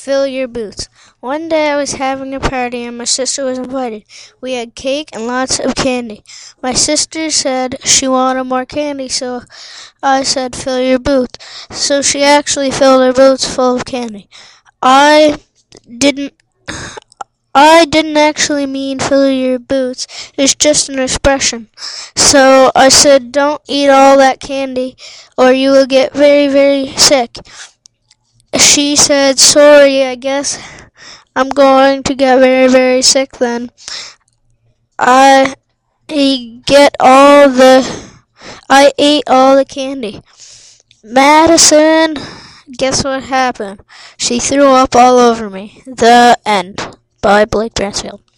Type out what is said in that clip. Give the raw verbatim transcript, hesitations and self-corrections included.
Fill your boots. One day I was having a party and my sister was invited. We had cake and lots of candy. My sister said she wanted more candy, so I said, fill your boots. So she actually filled her boots full of candy. I didn't I didn't actually mean fill your boots. It's just an expression. So I said, don't eat all that candy or you will get very, very sick. She said, sorry, I guess I'm going to get very, very sick then. I get all the, I ate all the candy. Madison, guess what happened? She threw up all over me. The end. By Blake Bransfield.